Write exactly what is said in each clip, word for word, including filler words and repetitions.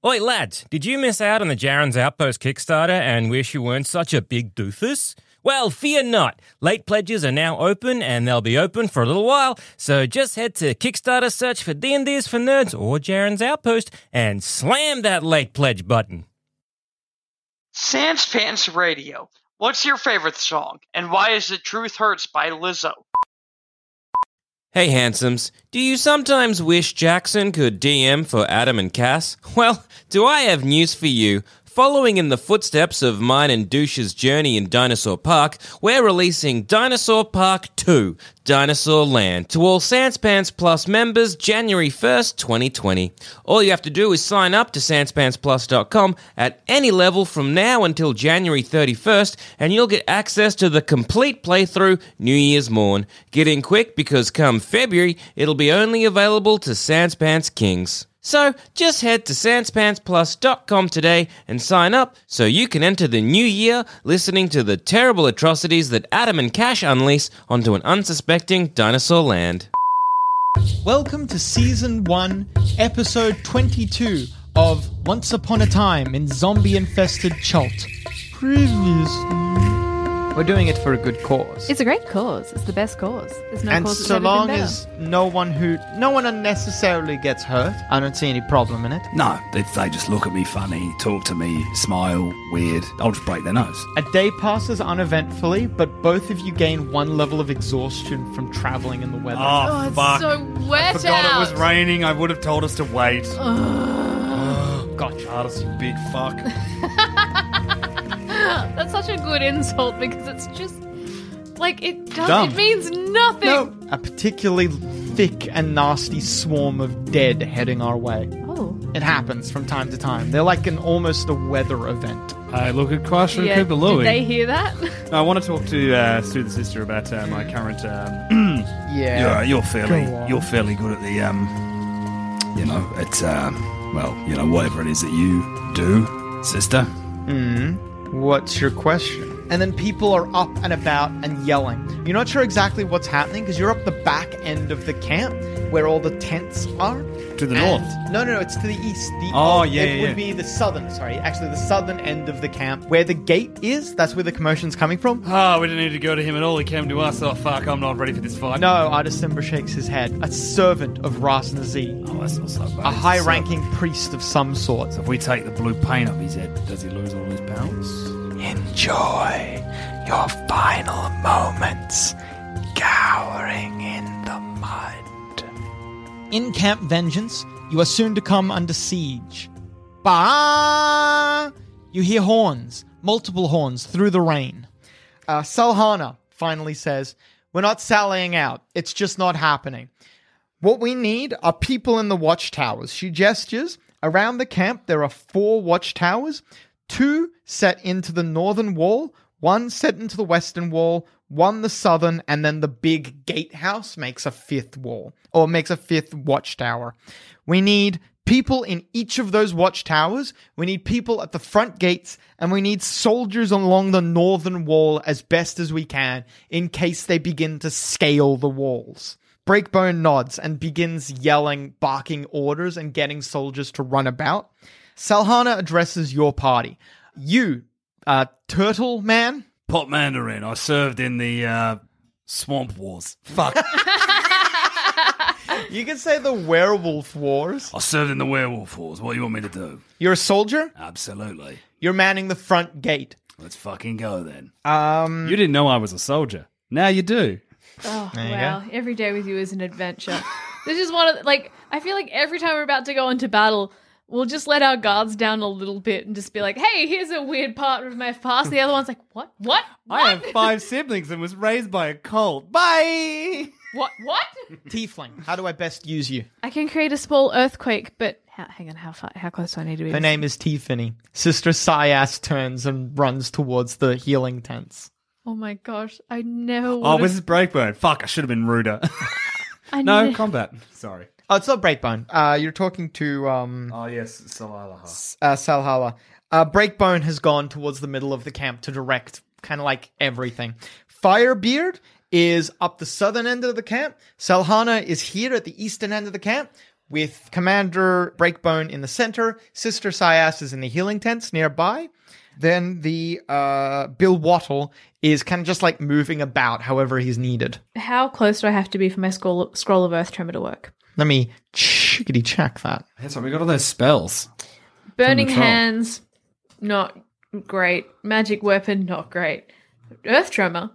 Oi, lads, did you miss out on the Jaren's Outpost Kickstarter and wish you weren't such a big doofus? Well, fear not. Late pledges are now open, and they'll be open for a little while, so just head to Kickstarter, search for D and D's for Nerds or Jaren's Outpost, and slam that late pledge button. Sans Pants Radio. What's your favorite song, and why is it Truth Hurts by Lizzo? Hey, handsomes, do you sometimes wish Jackson could D M for Adam and Cass? Well, do I have news for you. Following in the footsteps of mine and Douche's journey in Dinosaur Park, we're releasing Dinosaur Park two, Dinosaur Land, to all Sans Pants Plus members January first, twenty twenty. All you have to do is sign up to sans pants plus dot com at any level from now until January thirty-first, and you'll get access to the complete playthrough New Year's morn. Get in quick because come February, it'll be only available to Sans Pants Kings. So, just head to sans pants plus dot com today and sign up so you can enter the new year listening to the terrible atrocities that Adam and Cash unleash onto an unsuspecting dinosaur land. Welcome to Season one, Episode twenty-two of Once Upon a Time in Zombie-Infested Chult. Previously... We're doing it for a good cause. It's a great cause. It's the best cause. There's no and cause that's so ever long been better. as no one who, no one unnecessarily gets hurt, I don't see any problem in it. No, if they just look at me funny, talk to me, smile, weird, I'll just break their nose. A day passes uneventfully, but both of you gain one level of exhaustion from traveling in the weather. Oh, Oh, it's fuck. so wet I forgot out. it was raining. I would have told us to wait. Oh, gotcha. Charles, you big fuck. That's such a good insult because it's just like it does. Dumb. It means nothing. No, a particularly thick and nasty swarm of dead heading our way. Oh, It happens from time to time. They're like an almost a weather event. I look at Quasha and yeah. Cooper Louie. Did they hear that? I want to talk to uh, Stu the sister about uh, my current. Um, Yeah. You're, you're fairly, Go on. you're fairly good at the, um, you know, at, uh, well, you know, whatever it is that you do, sister. Hmm. What's your question? And then people are up and about and yelling. You're not sure exactly what's happening because you're up the back end of the camp where all the tents are. To the And- north? No, no, no, it's to the east. The, Oh, yeah, It yeah, would yeah. be the southern, sorry, actually the southern end of the camp where the gate is. That's where the commotion's coming from. Oh, we didn't need to go to him at all. He came to us. Oh, fuck, I'm not ready for this fight. No, Artisimber shakes his head. A servant of Ras Nazi. Oh, that's not so bad. A It's high-ranking priest of some sort. So if we take the blue paint off his head, does he lose all his powers? Enjoy your final moments cowering in the mud. In Camp Vengeance, you are soon to come under siege. Bah! You hear horns, multiple horns, through the rain. Uh, Salhana finally says, "We're not sallying out. It's just not happening. What we need are people in the watchtowers." She gestures. Around the camp, there are four watchtowers. Two set into the northern wall, one set into the western wall, one the southern, and then the big gatehouse makes a fifth wall, or makes a fifth watchtower. We need people in each of those watchtowers, we need people at the front gates, and we need soldiers along the northern wall as best as we can, in case they begin to scale the walls. Breakbone nods and begins yelling, barking orders, and getting soldiers to run about. Salhana addresses your party. You, uh, Turtle Man? Pot Mandarin. I served in the uh, Swamp Wars. Fuck. You can say the Werewolf Wars. I served in the Werewolf Wars. What do you want me to do? You're a soldier? Absolutely. You're manning the front gate. Let's fucking go then. Um, You didn't know I was a soldier. Now you do. Oh, There you wow. Every day with you is an adventure. This is one of, the, like, I feel like every time we're about to go into battle, we'll just let our guards down a little bit and just be like, hey, here's a weird part of my past. The other one's like, what? What? What? I have five siblings and was raised by a cult. Bye! What? What? Tiefling, how do I best use you? I can create a small earthquake, but how, hang on, how far, how close do I need to be? Her name is Tiffany. Sister Syas turns and runs towards the healing tents. Oh my gosh, I never Oh, would've- this is Breakbone. Fuck, I should have been ruder. I no, ne- combat. Sorry. Oh, it's not Breakbone. Uh, you're talking to um, Oh, yes, Salalaha. uh, Salhalla. Uh, Breakbone has gone towards the middle of the camp to direct kind of like everything. Firebeard is up the southern end of the camp. Salhana is here at the eastern end of the camp. with Commander Breakbone in the center. Sister Syas is in the healing tents nearby. Then the uh, Bill Wattle is kind of just like moving about however he's needed. How close do I have to be for my scroll, scroll of Earth Tremor to work? Let me chickity check that. That's right, we got all those spells. Burning From the troll. Hands, not great. Magic Weapon, not great. Earth Tremor,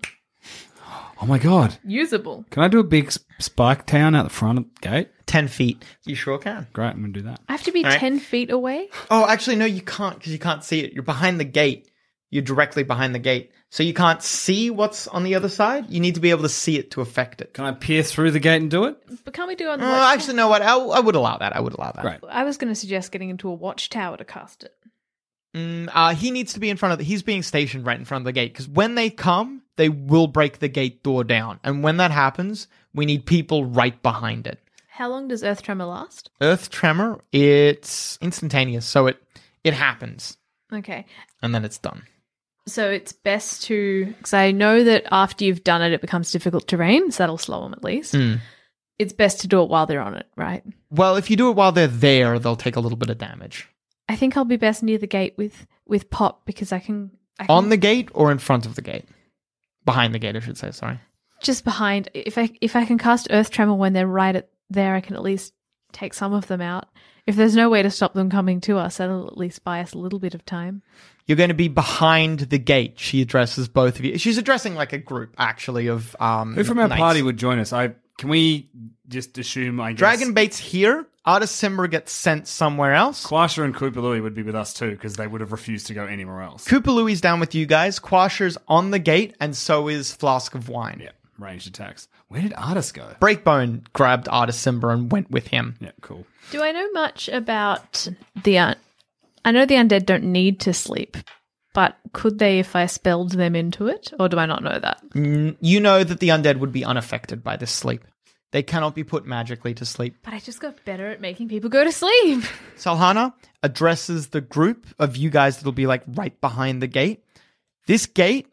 Oh my god. usable. Can I do a big s- spike town out the front of the gate? ten feet. You sure can. Great, I'm going to do that. I have to be All right. ten feet away? Oh, actually, no, you can't because you can't see it. You're behind the gate. You're directly behind the gate. So you can't see what's on the other side. You need to be able to see it to affect it. Can I peer through the gate and do it? But can't we do it on the Uh, watchtower? actually, no, what? I, I would allow that. I would allow that. Great. I was going to suggest getting into a watchtower to cast it. Mm, uh, he needs to be in front of the, he's being stationed right in front of the gate because when they come, they will break the gate door down. And when that happens, we need people right behind it. How long does Earth Tremor last? Earth tremor, it's instantaneous. So it, it happens Okay. and then it's done. So it's best to, because I know that after you've done it, it becomes difficult terrain, so that'll slow them at least. Mm. It's best to do it while they're on it, right? Well, if you do it while they're there, they'll take a little bit of damage. I think I'll be best near the gate with, with Pop because I can, I can... On the gate or in front of the gate? Behind the gate, I should say, sorry. Just behind. If I if I can cast Earth Tremor when they're right at there, I can at least take some of them out. If there's no way to stop them coming to us, that'll at least buy us a little bit of time. You're going to be behind the gate. She addresses both of you. She's addressing like a group, actually, of um. Who from our knights. party would join us? I Can we just assume, I guess... Dragon Bait's here. Artis Simber gets sent somewhere else. Quasha and Koopalui would be with us too, because they would have refused to go anywhere else. Koopalui's down with you guys. Quasher's on the gate, and so is Flask of Wine. Yeah, ranged attacks. Where did Artis go? Breakbone grabbed Artis Simber and went with him. Yeah, cool. Do I know much about the... Un- I know the undead don't need to sleep, but could they if I spelled them into it? Or do I not know that? N- You know that the undead would be unaffected by this sleep. They cannot be put magically to sleep. But I just got better at making people go to sleep. Salhana addresses the group of you guys that'll be like right behind the gate. This gate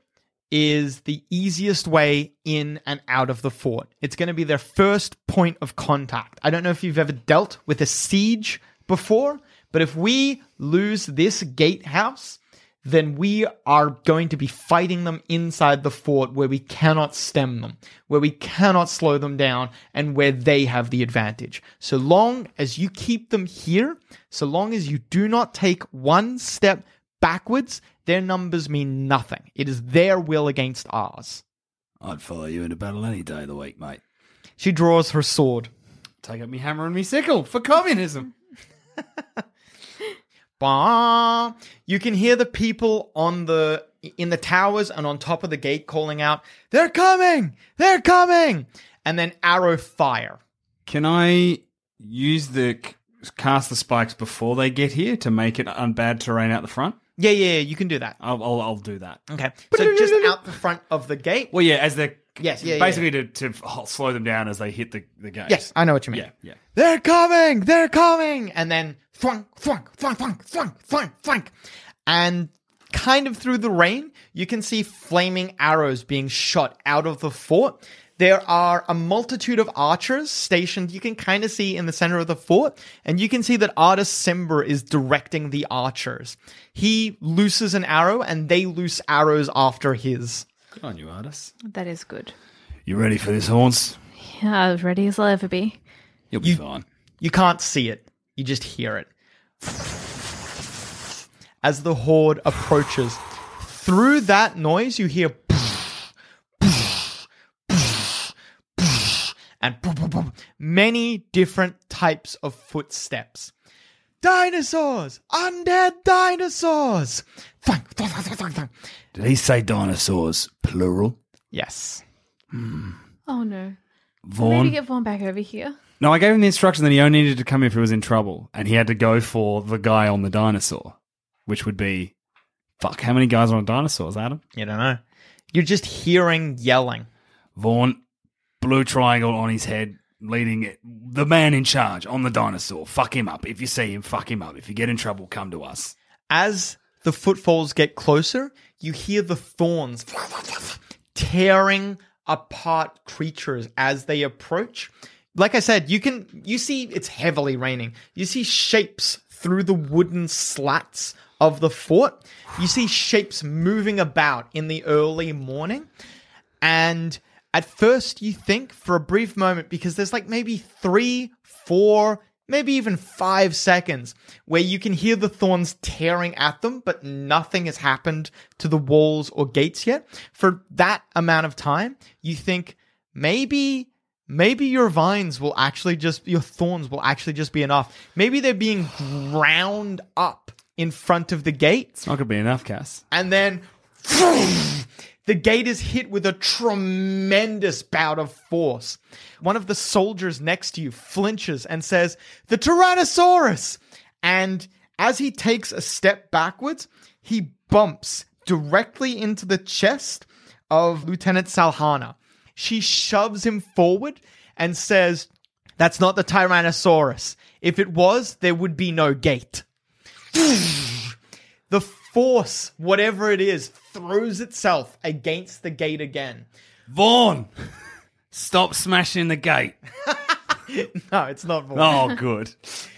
is the easiest way in and out of the fort. It's going to be their first point of contact. I don't know if you've ever dealt with a siege before, but if we lose this gatehouse, then we are going to be fighting them inside the fort where we cannot stem them, where we cannot slow them down, and where they have the advantage. So long as you keep them here, so long as you do not take one step backwards, their numbers mean nothing. It is their will against ours. I'd follow you into battle any day of the week, mate. She draws her sword. Take up me hammer and me sickle for communism. Bah. You can hear the people on the in the towers and on top of the gate calling out, "They're coming! They're coming!" And then arrow fire. Can I use the cast the spikes before they get here to make it unbad terrain out the front? Yeah, yeah, yeah, you can do that. I'll I'll, I'll do that. Okay. So just out the front of the gate. Well, yeah, as they're Yes, yeah, yeah, basically to to slow them down as they hit the the gate. Yes, I know what you mean. Yeah, yeah. They're coming! They're coming! And then thwunk, thwunk, thwunk, thwunk, thwunk, thwunk, thwunk. And kind of through the rain, you can see flaming arrows being shot out of the fort. There are a multitude of archers stationed, you can kind of see in the center of the fort, and you can see that Artis Simber is directing the archers. He looses an arrow, and they loose arrows after his. Good on you, Artis. That is good. You ready for this, Horns? Yeah, as ready as I'll ever be. You'll be fine. You can't see it, you just hear it. As the horde approaches, through that noise, you hear and many different types of footsteps. Dinosaurs! Undead dinosaurs! Did he say dinosaurs plural? Yes. Oh no. Vaughn? Maybe get Vaughn back over here. No, I gave him the instruction that he only needed to come if he was in trouble, and he had to go for the guy on the dinosaur, which would be, fuck, how many guys are on dinosaurs, Adam? You don't know. You're just hearing yelling. Vaughn, blue triangle on his head, leading it. The man in charge on the dinosaur. Fuck him up. If you see him, fuck him up. If you get in trouble, come to us. As the footfalls get closer, you hear the thorns tearing apart creatures as they approach. like I said, you can you see it's heavily raining. You see shapes through the wooden slats of the fort. You see shapes moving about in the early morning. And at first you think for a brief moment, because there's like maybe three, four, maybe even five seconds where you can hear the thorns tearing at them, but nothing has happened to the walls or gates yet. For that amount of time, you think maybe, maybe your vines will actually just, your thorns will actually just be enough. Maybe they're being ground up in front of the gate. It's not going to be enough, Cass. And then the gate is hit with a tremendous bout of force. One of the soldiers next to you flinches and says, "The Tyrannosaurus!" And as he takes a step backwards, he bumps directly into the chest of Lieutenant Salhana. She shoves him forward and says, "That's not the Tyrannosaurus. If it was, there would be no gate." The force, whatever it is, throws itself against the gate again. Vaughn, stop smashing the gate. No, it's not Vaughn. Oh, good.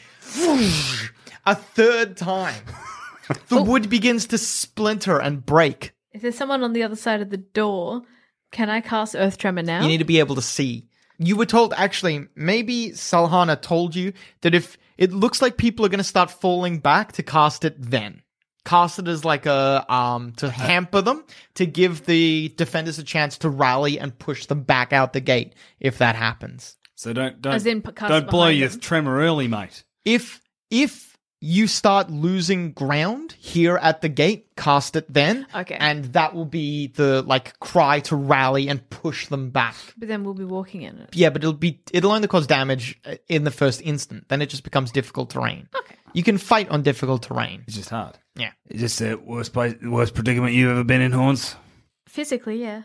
A third time. The wood begins to splinter and break. If there's someone on the other side of the door, can I cast Earth Tremor now? You need to be able to see. You were told, actually, maybe Salhana told you that if it looks like people are going to start falling back, to cast it then. Cast it as like a, um, to hamper them, to give the defenders a chance to rally and push them back out the gate if that happens. So don't don't As in p- cast don't blow behind your them. tremor early, mate. If, if you start losing ground here at the gate, cast it then. Okay. And that will be the, like, cry to rally and push them back. But then we'll be walking in it. Yeah, but it'll be, it'll only cause damage in the first instant. Then it just becomes difficult terrain. Okay. You can fight on difficult terrain. It's just hard. Yeah. Is this the worst place, worst predicament you've ever been in, Horns? Physically, yeah.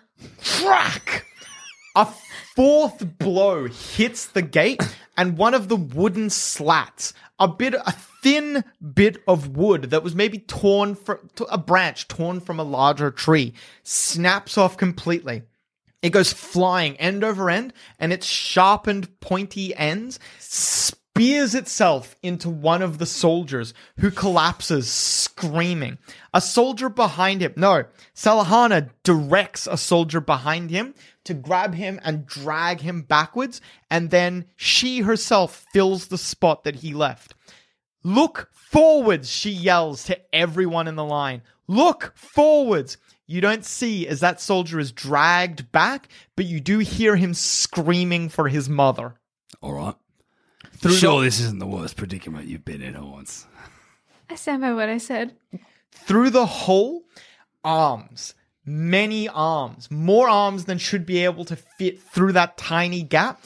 Crack! A fourth blow hits the gate, and one of the wooden slats, a bit, a thin bit of wood that was maybe torn from a branch torn from a larger tree, snaps off completely. It goes flying end over end, and its sharpened, pointy ends spears itself into one of the soldiers, who collapses screaming. A soldier behind him, no, Salahana directs a soldier behind him to grab him and drag him backwards, and then she herself fills the spot that he left. "Look forwards," she yells to everyone in the line. "Look forwards." You don't see as that soldier is dragged back, but you do hear him screaming for his mother. All right. Through sure, the- this isn't the worst predicament you've been in, Horns. I stand by what I said. Through the hole, arms. Many arms. More arms than should be able to fit through that tiny gap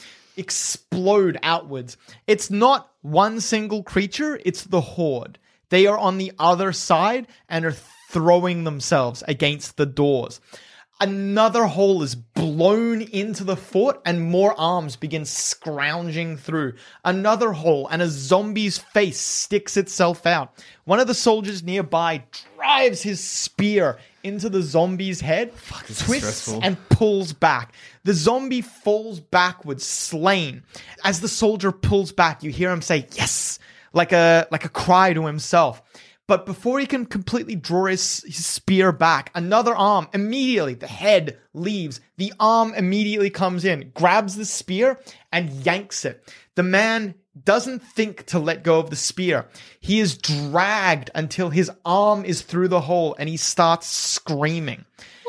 explode outwards. It's not one single creature, it's the horde. They are on the other side and are throwing themselves against the doors. Another hole is blown into the fort and more arms begin scrounging through. Another hole and a zombie's face sticks itself out. One of the soldiers nearby drives his spear into the zombie's head, this is twists stressful. and pulls back. The zombie falls backwards, slain. As the soldier pulls back, you hear him say, "Yes!" like a, like a cry to himself. But before he can completely draw his, his spear back, another arm immediately, the head leaves. The arm immediately comes in, grabs the spear, and yanks it. The man doesn't think to let go of the spear. He is dragged until his arm is through the hole, and he starts screaming.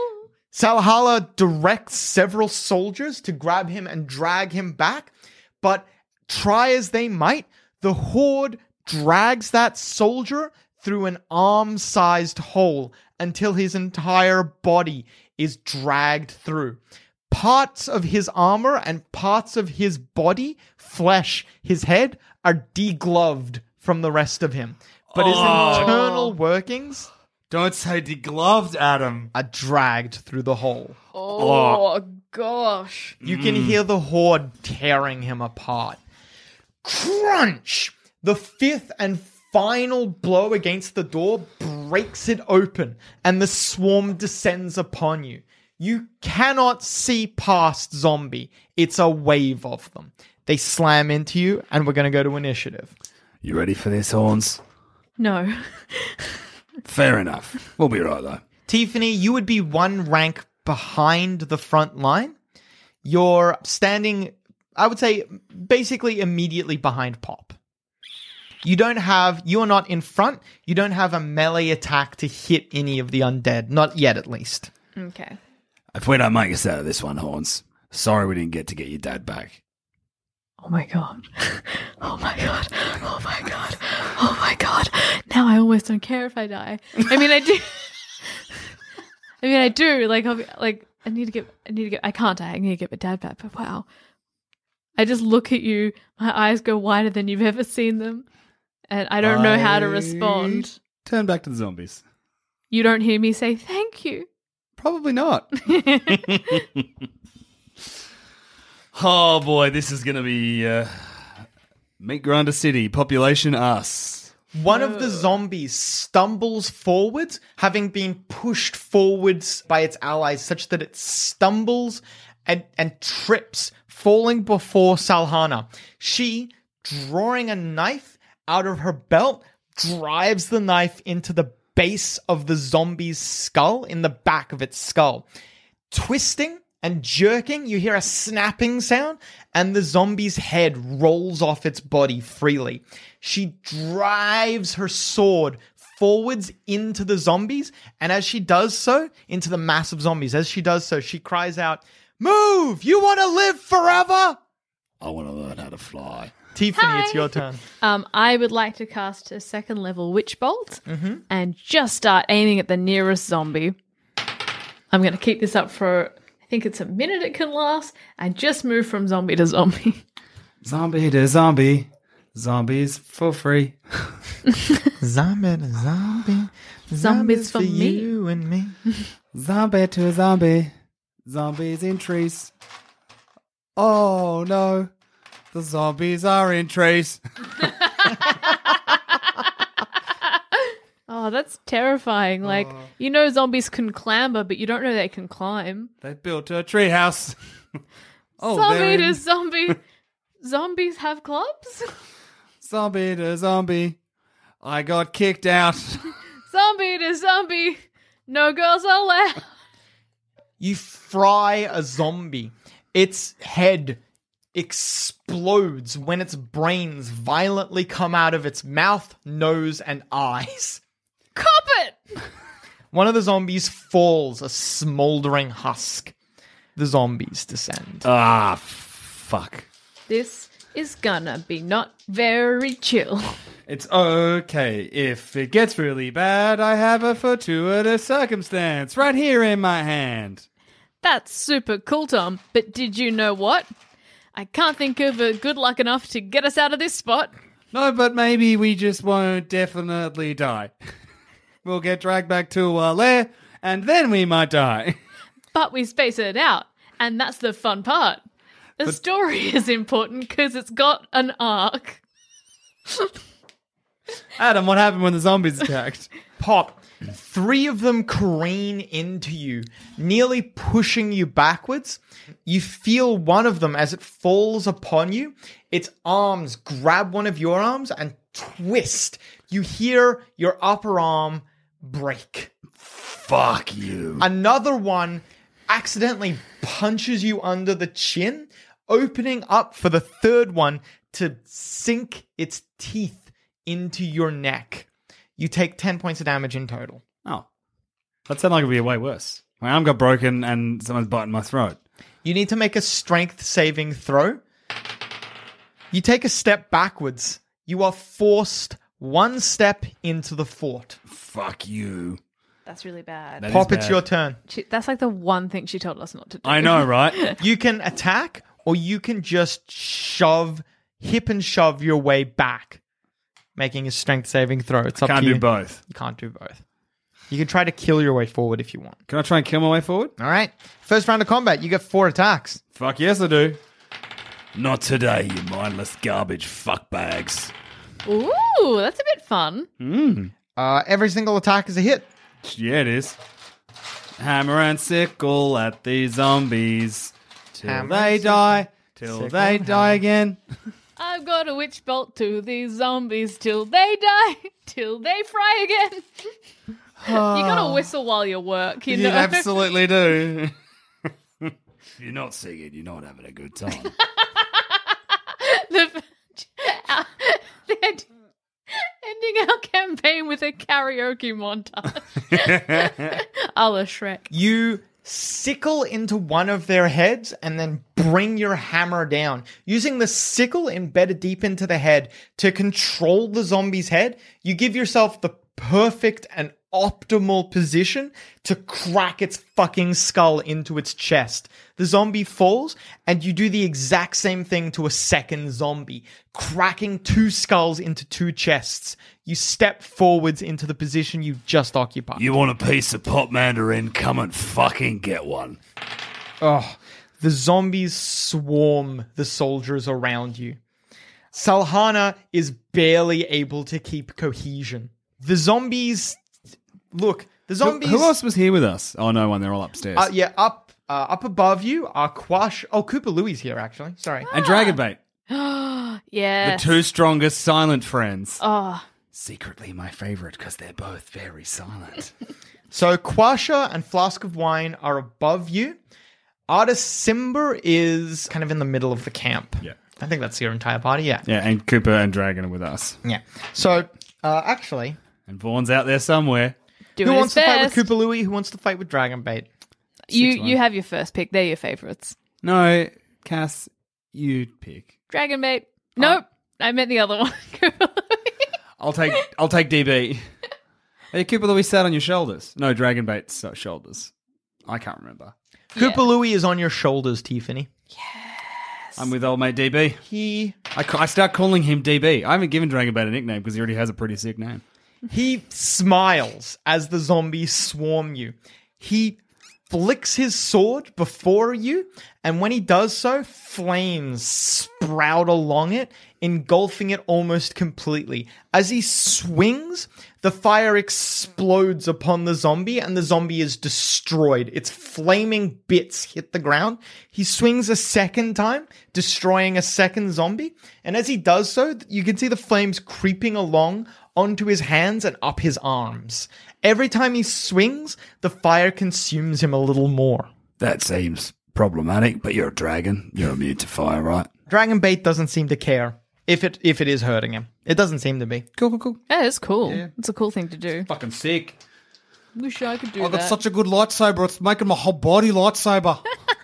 Salhala directs several soldiers to grab him and drag him back, but try as they might, the horde drags that soldier through an arm-sized hole until his entire body is dragged through. Parts of his armor and parts of his body, flesh, his head, are degloved from the rest of him. But his Oh. internal workings Don't say degloved, Adam. are dragged through the hole. Oh, gosh. You can hear the horde tearing him apart. Crunch! The fifth and final blow against the door breaks it open, and the swarm descends upon you. You cannot see past zombie. It's a wave of them. They slam into you, and we're going to go to initiative. You ready for this, Horns? No. Fair enough. We'll be right, though. Tiffany, you would be one rank behind the front line. You're standing, I would say, basically immediately behind Pop. You don't have, you are not in front. You don't have a melee attack to hit any of the undead. Not yet, at least. Okay. If we don't make us out of this one, Horns, sorry we didn't get to get your dad back. Oh my god. Oh my god. Oh my god. Oh my god. Now I almost don't care if I die. I mean, I do. I mean, I do. Like, I'll be, like, I need to get, I need to get, I can't die. I need to get my dad back. But wow. I just look at you. My eyes go wider than you've ever seen them. And I don't know how to respond. Turn back to the zombies. You don't hear me say thank you. Probably not. Oh boy, this is going to be uh, Meat Grinder City, population us. One of the zombies stumbles forwards, having been pushed forwards by its allies such that it stumbles and, and trips, falling before Salhana. She, drawing a knife out of her belt, drives the knife into the base of the zombie's skull, in the back of its skull. Twisting and jerking, you hear a snapping sound, and the zombie's head rolls off its body freely. She drives her sword forwards into the zombies, and as she does so, into the mass of zombies, as she does so, she cries out, "Move! You want to live forever?" I want to learn how to fly. Tiffany, Hi. it's your turn. Um, I would like to cast a second level Witch Bolt and just start aiming at the nearest zombie. I'm going to keep this up for, I think it's a minute it can last, and just move from zombie to zombie. Zombie to zombie. Zombies for free. Zombie to zombie. Zombies for me. you and me. Zombie to zombie. Zombies in trees. Oh no. The zombies are in trees. Oh, that's terrifying. Like, you know zombies can clamber, but you don't know they can climb. They built a treehouse. Oh, zombie they're to in- zombie. Zombies have clubs? Zombie to zombie. I got kicked out. Zombie to zombie. No girls allowed. You fry a zombie. Its head explodes when its brains violently come out of its mouth, nose, and eyes. Cop it! One of the zombies falls, a smoldering husk. The zombies descend. Ah, fuck. This is gonna be not very chill. It's okay. If it gets really bad, I have a fortuitous circumstance right here in my hand. That's super cool, Tom. But did you know what? I can't think of a good luck enough to get us out of this spot. No, but maybe we just won't definitely die. We'll get dragged back to our lair, and then we might die. But we space it out, and that's the fun part. The story is important because it's got an arc. Adam, what happened when the zombies attacked? Pop. Three of them careen into you, nearly pushing you backwards. You feel one of them as it falls upon you. Its arms grab one of your arms and twist. You hear your upper arm break. Fuck you. Another one accidentally punches you under the chin, opening up for the third one to sink its teeth into your neck. You take ten points of damage in total. Oh. That sounded like it would be way worse. My arm got broken and someone's biting my throat. You need to make a strength saving throw. You take a step backwards. You are forced one step into the fort. Fuck you. That's really bad. That Pop, is it's bad. your turn. She, that's like the one thing she told us not to do. I know, right? You can attack, or you can just shove, hip and shove your way back, making a strength saving throw. It's up Can't to you. do both. You can't do both. You can try to kill your way forward if you want. Can I try and kill my way forward? All right. First round of combat, you get four attacks. Fuck yes, I do. Not today, you mindless garbage fuckbags. Ooh, that's a bit fun. Mm. Uh, every single attack is a hit. Yeah, it is. Hammer and sickle at these zombies till Hammer they and die, till sickle, they hammer. die again. I've got a witch bolt to these zombies till they die, till they fry again. You gotta whistle while you work, you You know. absolutely do. If you're not singing, you're not having a good time. the, uh, the end- ending our campaign with a karaoke montage. A la Shrek. You sickle into one of their heads and then bring your hammer down. Using the sickle embedded deep into the head to control the zombie's head, you give yourself the perfect and optimal position to crack its fucking skull into its chest. The zombie falls, and you do the exact same thing to a second zombie, cracking two skulls into two chests. You step forwards into the position you've just occupied. You want a piece of pop mandarin? Come and fucking get one. Oh, the zombies swarm the soldiers around you. Salhana is barely able to keep cohesion. The zombies... Look, the Who, zombies... who else was here with us? Oh, no one. They're all upstairs. Uh, yeah, up uh, up above you are Quash... Oh, Koopa Louie's here, actually. Sorry. And Dragonbait. Yeah. The two strongest silent friends. Oh, Secretly my favorite because they're both very silent. So Quasha and Flask of Wine are above you. Artist Simber is kind of in the middle of the camp. Yeah. I think that's your entire party, yeah. Yeah, and Cooper and Dragon are with us. Yeah. So, uh, actually, And Vaughn's out there somewhere. doing who his wants to fight best. with Koopa Louie? Who wants to fight with Dragonbait? You Six one. you have your first pick. They're your favorites. No, Cass, you pick. Dragonbait. Nope. I meant the other one. I'll take I'll take D B. Hey, Cooper Louie sat on your shoulders. No, Dragonbait's uh, shoulders. I can't remember. Koopa Louie is on your shoulders, Tiffany. I'm with old mate D B. He I, ca- I start calling him D B. I haven't given Dragonbait a nickname because he already has a pretty sick name. he smiles as the zombies swarm you. He flicks his sword before you, and when he does so, flames sprout along it, engulfing it almost completely. As he swings, the fire explodes upon the zombie, and the zombie is destroyed. Its flaming bits hit the ground. He swings a second time, destroying a second zombie, and as he does so, you can see the flames creeping along onto his hands and up his arms. Every time he swings, the fire consumes him a little more. That seems problematic, but you're a dragon. You're immune to fire, right? Dragonbait doesn't seem to care if it if it is hurting him. It doesn't seem to be. Cool, cool, cool. Yeah, it's cool. It's a cool thing to do. Fucking sick. Wish I could do I got that. such a good lightsaber. It's making my whole body lightsaber.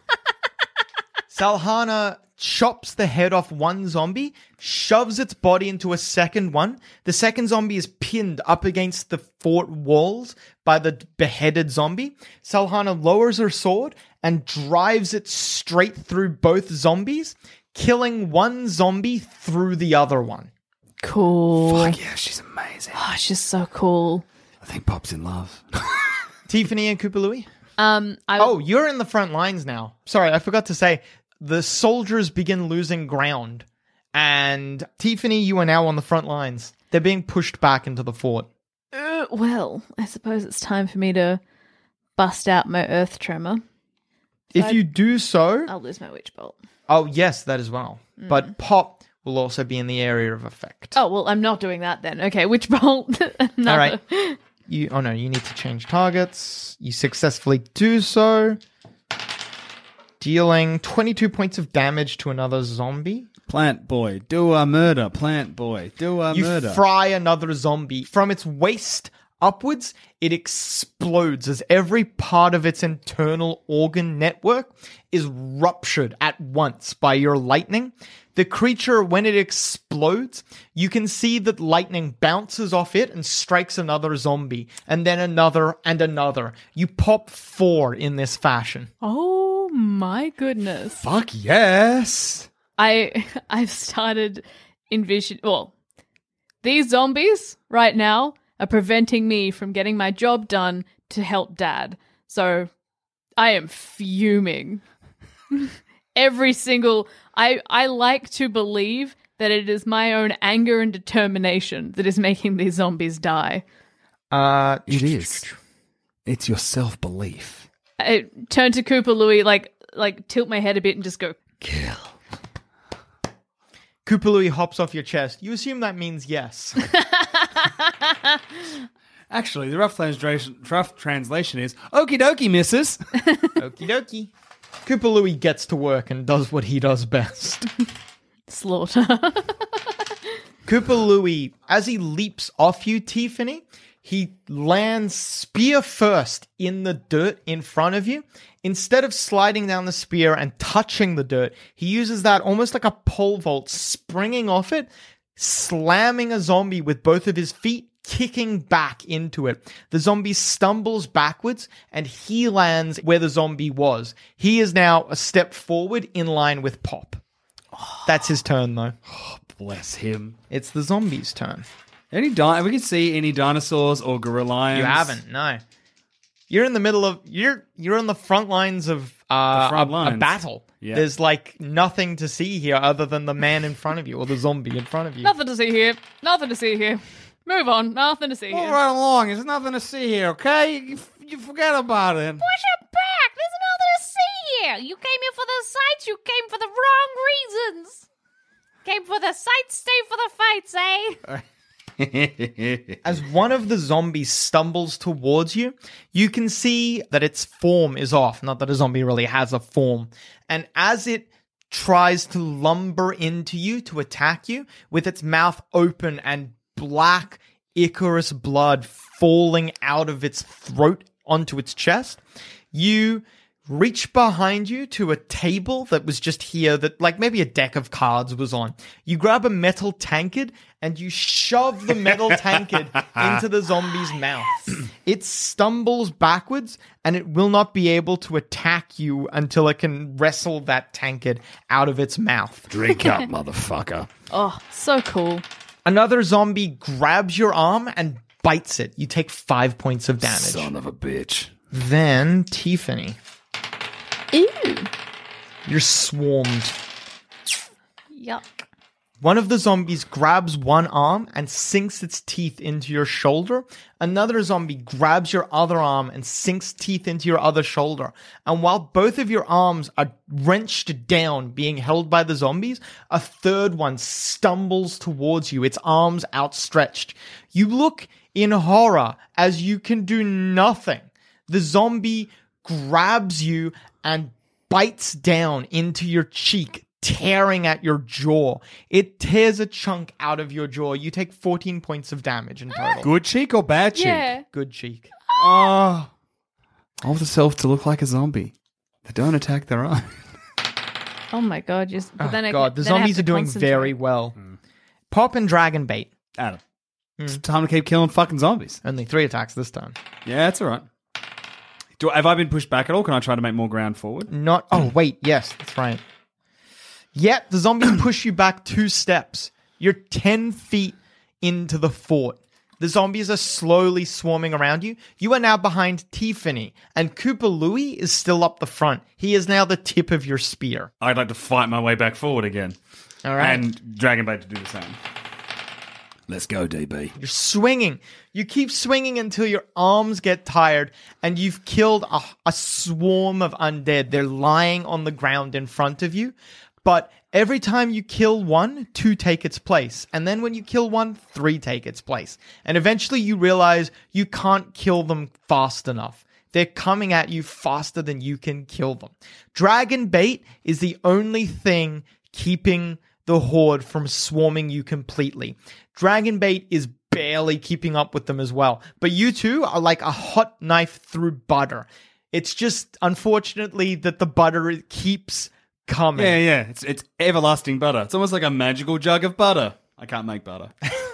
Salhana chops the head off one zombie, shoves its body into a second one. The second zombie is pinned up against the fort walls by the beheaded zombie. Salhana lowers her sword and drives it straight through both zombies, killing one zombie through the other one. Cool. Fuck yeah, she's amazing. Oh, she's so cool. I think Pop's in love. Tiffany and Koopa Louie? Um, I Oh, you're in the front lines now. Sorry, I forgot to say, the soldiers begin losing ground. And Tiffany, you are now on the front lines. They're being pushed back into the fort. Uh, well, I suppose it's time for me to bust out my earth tremor. If I- you do so, I'll lose my witch bolt. oh yes, that as well. But Pop will also be in the area of effect. Oh, well, I'm not doing that then. Okay, witch bolt. Another. All right. You, oh no, you need to change targets. You successfully do so, dealing twenty-two points of damage to another zombie. Plant boy, do a murder. Plant boy, do a You murder. fry another zombie. From its waist upwards, it explodes as every part of its internal organ network is ruptured at once by your lightning. The creature, when it explodes, you can see that lightning bounces off it and strikes another zombie, and then another and another. You pop four in this fashion. Oh my goodness. Fuck yes. I I've started envision well, these zombies right now are preventing me from getting my job done to help Dad. So I am fuming. Every single I I like to believe that it is my own anger and determination that is making these zombies die. Uh, It is. It's your self-belief. I turn to Cooper Louie, like like tilt my head a bit and just go, Kill. Cooper Louie hops off your chest. You assume that means yes. Actually, the rough translation, rough translation is, okie dokie, missus. Okie dokie. Cooper Louie gets to work and does what he does best. slaughter. Cooper Louie, as he leaps off you, Tiffany, he lands spear first in the dirt in front of you. Instead of sliding down the spear and touching the dirt, he uses that almost like a pole vault, springing off it, slamming a zombie with both of his feet, kicking back into it. The zombie stumbles backwards and he lands where the zombie was. He is now a step forward in line with Pop. That's his turn, though. Bless him. It's the zombie's turn. Any di- we can see any dinosaurs or gorilla lions? You haven't, no. You're in the middle of you're you're on the front lines of uh, The front a, a lines. battle. Yeah. There's like nothing to see here other than the man in front of you or the zombie in front of you. Nothing to see here. Nothing to see here. Move on. Nothing to see Move here. right along. There's nothing to see here, okay? You, you forget about it. Push it back. There's nothing to see here. You came here for the sights. You came for the wrong reasons. Came for the sights, stay for the fights, eh? As one of the zombies stumbles towards you, you can see that its form is off. Not that a zombie really has a form. And as it tries to lumber into you to attack you, with its mouth open and black Icarus blood falling out of its throat onto its chest, you reach behind you to a table that was just here that like maybe a deck of cards was on. You grab a metal tankard and you shove the metal tankard into the zombie's mouth. It stumbles backwards and it will not be able to attack you until it can wrestle that tankard out of its mouth. Drink up, motherfucker. Oh, so cool. Another zombie grabs your arm and bites it. You take five points of damage. Son of a bitch. Then Tiffany. Ew. You're swarmed. Yuck. One of the zombies grabs one arm and sinks its teeth into your shoulder. Another zombie grabs your other arm and sinks teeth into your other shoulder. And while both of your arms are wrenched down, being held by the zombies, a third one stumbles towards you, its arms outstretched. You look in horror as you can do nothing. The zombie grabs you and bites down into your cheek, tearing at your jaw. It tears a chunk out of your jaw. You take fourteen points of damage in total. Good cheek or bad cheek? Yeah. Good cheek. Oh. I want myself to look like a zombie. They don't attack their own. Oh my god. Just, but Oh, then I, God, the then I have zombies to are doing concentrate. very well. Pop and Dragon Bait. Adam. It's time to keep killing fucking zombies. Only three attacks this time. Yeah, that's all right. Do, have I been pushed back at all? Can I try to make more ground forward? Not. Oh, wait. Yes, that's right. Yet the zombies push you back two steps. You're ten feet into the fort. The zombies are slowly swarming around you. You are now behind Tiffany, and Cooper Louie is still up the front. He is now the tip of your spear. I'd like to fight my way back forward again. All right. And Dragonbait to do the same. Let's go, D B. You're swinging. You keep swinging until your arms get tired, and you've killed a, a swarm of undead. They're lying on the ground in front of you. But every time you kill one, two take its place. And then when you kill one, three take its place. And eventually you realize you can't kill them fast enough. They're coming at you faster than you can kill them. Dragon Bait is the only thing keeping the horde from swarming you completely. Dragon Bait is barely keeping up with them as well. But you two are like a hot knife through butter. It's just, unfortunately, that the butter keeps coming. Yeah, yeah. It's it's everlasting butter. It's almost like a magical jug of butter. I can't make butter.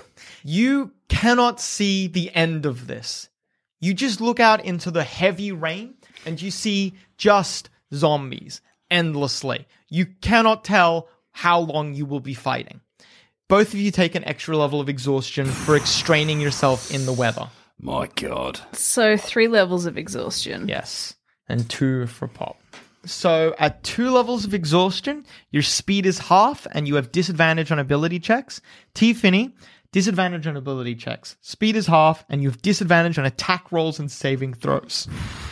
You cannot see the end of this. You just look out into the heavy rain and you see just zombies endlessly. You cannot tell how long you will be fighting. Both of you take an extra level of exhaustion for straining yourself in the weather. My God. So three levels of exhaustion. Yes. And two for Pop. So at two levels of exhaustion, your speed is half and you have disadvantage on ability checks. Tiffany, Disadvantage on ability checks. Speed is half, and you have disadvantage on attack rolls and saving throws.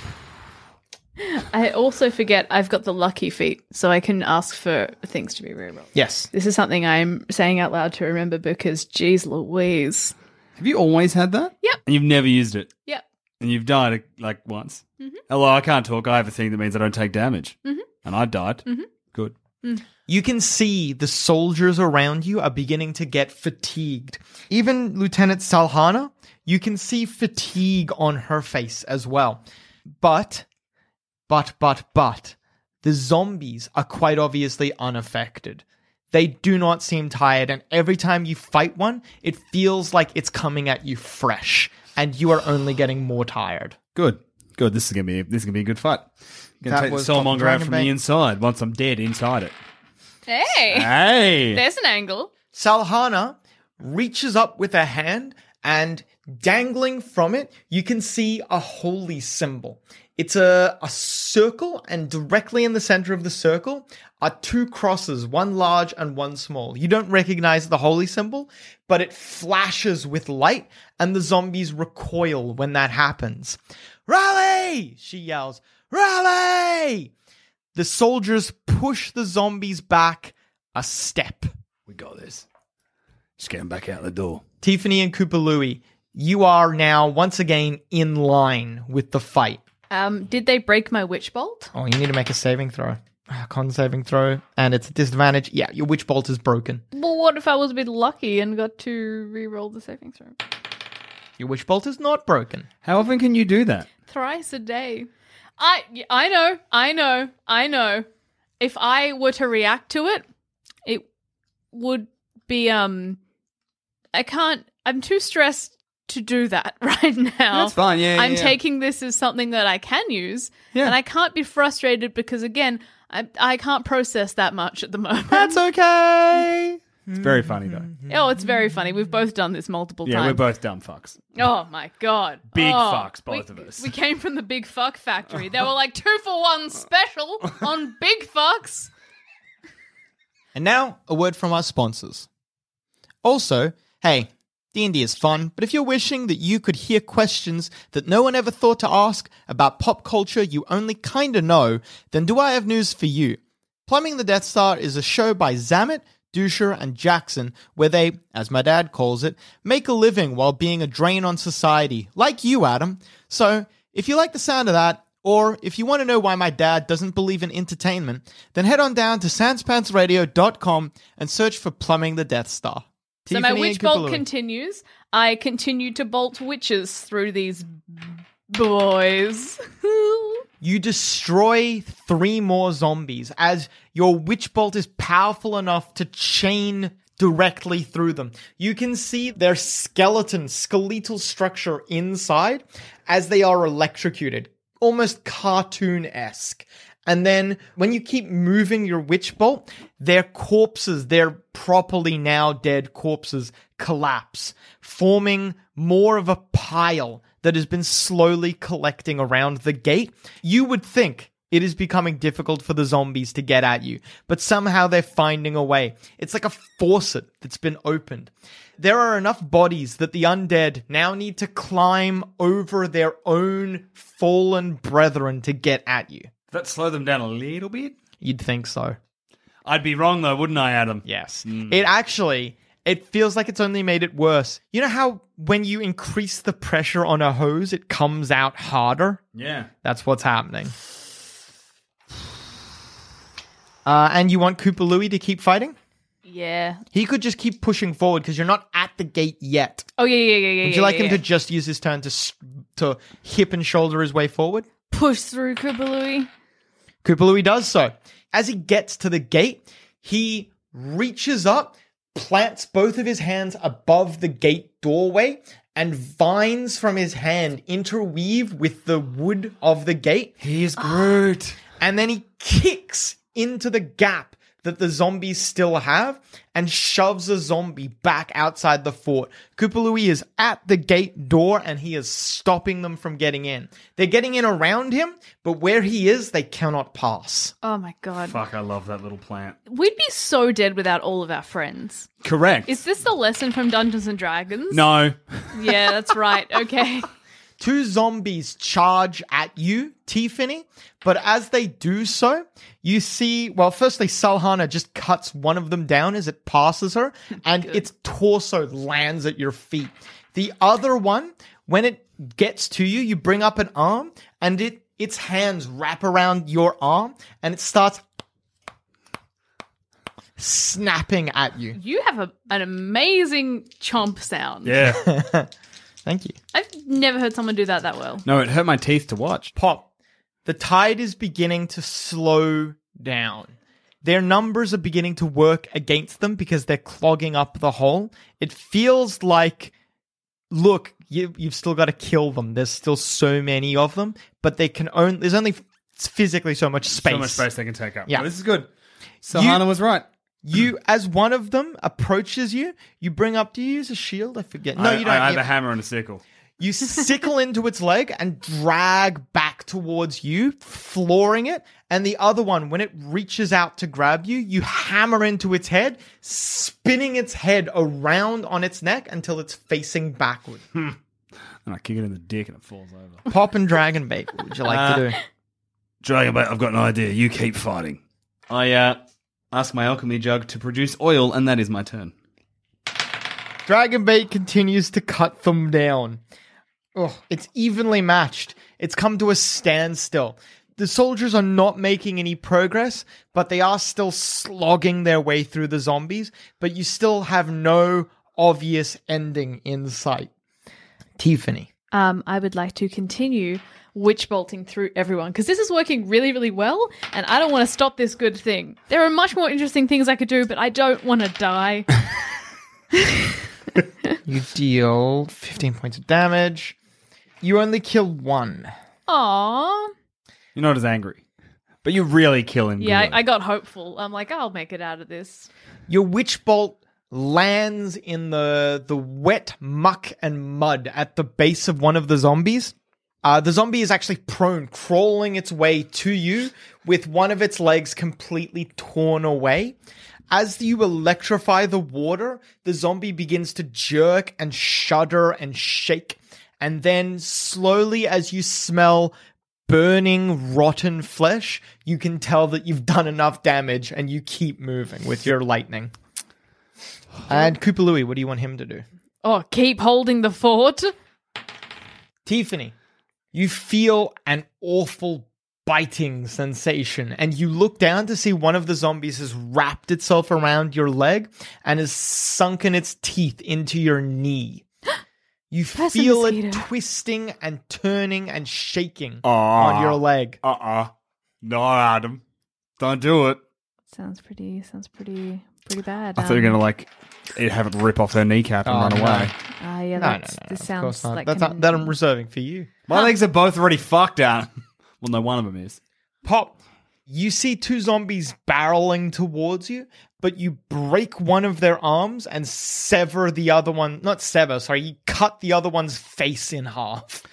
I also forget I've got the lucky feat, so I can ask for things to be rerolled. Yes. This is something I'm saying out loud to remember because, geez Louise. Have you always had that? Yep. And you've never used it? Yep. And you've died like once? Mm-hmm. Although I can't talk, I have a thing that means I don't take damage. Mm-hmm. And I died. Mm-hmm. Good. Mm. You can see the soldiers around you are beginning to get fatigued. Even Lieutenant Salhana, you can see fatigue on her face as well. But, but, but, but, the zombies are quite obviously unaffected. They do not seem tired, and every time you fight one, it feels like it's coming at you fresh, and you are only getting more tired. Good. Good. This is gonna be this is gonna be a good fight. Gonna That take the was soulmonger out Dragon from Bait. the inside once I'm dead inside it. Hey, Hey! there's an angle. Salhana reaches up with her hand, and dangling from it, you can see a holy symbol. It's a, a circle, and directly in the center of the circle are two crosses, one large and one small. You don't recognize the holy symbol, but it flashes with light, and the zombies recoil when that happens. Rally! She yells. Rally! The soldiers push the zombies back a step. We got this. Just get him back out the door. Tiffany and Koopalooey, you are now once again in line with the fight. Um, did they break my witch bolt? Oh, you need to make a saving throw. A con saving throw, and it's a disadvantage. Yeah, your witch bolt is broken. Well, what if I was a bit lucky and got to re-roll the saving throw? Your witch bolt is not broken. How often can you do that? Thrice a day. I I know, I know, I know. If I were to react to it, it would be um I can't I'm too stressed to do that right now. That's fine, yeah, yeah, I'm yeah. taking this as something that I can use. Yeah. And I can't be frustrated because again, I I can't process that much at the moment. That's okay. It's very funny though. Oh, it's very funny. We've both done this multiple Yeah, times. we're both dumb fucks. Oh my god. Big Oh, fucks, both we, of us. We came from the big fuck factory. They were like two for one special on big fucks. And now, a word from our sponsors. Also, hey, D and D is fun, but if you're wishing that you could hear questions that no one ever thought to ask about pop culture you only kinda know, then do I have news for you. Plumbing the Death Star is a show by Zamet, Dusher, and Jackson, where they, as my dad calls it, make a living while being a drain on society, like you, Adam. So, if you like the sound of that, or if you want to know why my dad doesn't believe in entertainment, then head on down to sans pants radio dot com and search for Plumbing the Death Star. So my Tiffany witch and bolt Koopalooey. continues. I continue to bolt witches through these boys. You destroy three more zombies as your witch bolt is powerful enough to chain directly through them. You can see their skeleton, skeletal structure inside as they are electrocuted, almost cartoon-esque. And then when you keep moving your witch bolt, their corpses, their properly now dead corpses, collapse, forming more of a pile that has been slowly collecting around the gate. You would think it is becoming difficult for the zombies to get at you, but somehow they're finding a way. It's like a faucet that's been opened. There are enough bodies that the undead now need to climb over their own fallen brethren to get at you. Does that slow them down a little bit? You'd think so. I'd be wrong though, wouldn't I, Adam? Yes. It actually, it feels like it's only made it worse. You know how when you increase the pressure on a hose, it comes out harder? Yeah. That's what's happening. Uh, and you want Koopalooey to keep fighting? Yeah. He could just keep pushing forward because you're not at the gate yet. Oh yeah, yeah, yeah, yeah. Would yeah, you like yeah, him yeah. to just use his turn to s- to hip and shoulder his way forward? push through Koopalooey? Koopalooey does so. As he gets to the gate, he reaches up, plants both of his hands above the gate doorway, and vines from his hand interweave with the wood of the gate. He is Groot. And then he kicks into the gap that the zombies still have and shoves a zombie back outside the fort. Kupalui is at the gate door and he is stopping them from getting in. They're getting in around him, but where he is, they cannot pass. Oh my god. Fuck, I love that little plant. We'd be so dead without all of our friends. Correct. Is this the lesson from Dungeons and Dragons? No. Yeah, that's right. Okay. Two zombies charge at you, Tiffany, but as they do so, you see, well, firstly, Salhana just cuts one of them down as it passes her, and its torso lands at your feet. The other one, when it gets to you, you bring up an arm, and it its hands wrap around your arm, and it starts snapping at you. You have a, an amazing chomp sound. Yeah. Thank you. I've never heard someone do that that well. No, it hurt my teeth to watch. Pop, the tide is beginning to slow down. Their numbers are beginning to work against them because they're clogging up the hole. It feels like, look, you, you've still got to kill them. There's still so many of them, but they can only, there's only physically so much space. So much space they can take up. Yeah. Well, this is good. So You- Hana was right. You, as one of them approaches you, you bring up, do you use a shield? I forget. No, I, you don't. I have You- a hammer and a sickle. You sickle into its leg and drag back towards you, flooring it. And the other one, when it reaches out to grab you, you hammer into its head, spinning its head around on its neck until it's facing backward. And I kick it in the dick and it falls over. Pop and Dragon Bait, what would you like to do? Dragonbait, I've got an idea. You keep fighting. I uh, ask my alchemy jug to produce oil, and that is my turn. Dragon Bait continues to cut them down. Oh, it's evenly matched. It's come to a standstill. The soldiers are not making any progress, but they are still slogging their way through the zombies, but you still have no obvious ending in sight. Tiffany. Um, I would like to continue witch bolting through everyone because this is working really, really well, and I don't want to stop this good thing. There are much more interesting things I could do, but I don't want to die. You deal fifteen points of damage. You only kill one. Aww. You're not as angry. But you're really killing Yeah, good. I, I got hopeful. I'm like, I'll make it out of this. Your witch bolt lands in the the wet muck and mud at the base of one of the zombies. Uh, the zombie is actually prone, crawling its way to you with one of its legs completely torn away. As you electrify the water, the zombie begins to jerk and shudder and shake. And then slowly, as you smell burning, rotten flesh, you can tell that you've done enough damage and you keep moving with your lightning. And Kupalui, what do you want him to do? Oh, keep holding the fort. Tiffany, you feel an awful biting sensation, and you look down to see one of the zombies has wrapped itself around your leg and has sunken its teeth into your knee. You That's a feel it mosquito. twisting and turning and shaking Aw. on your leg. Uh-uh. No, Adam. Don't do it. Sounds pretty, sounds pretty, pretty bad. I thought you were going to, like, have it rip off her kneecap and Oh, run no. away. Ah, yeah, No, no, no, that's, no, this of sounds course not. like That's an- not, that I'm reserving for you. My legs are both already fucked out. Well, no, one of them is. Pop, you see two zombies barreling towards you, but you break one of their arms and sever the other one. Not sever, sorry. You cut the other one's face in half.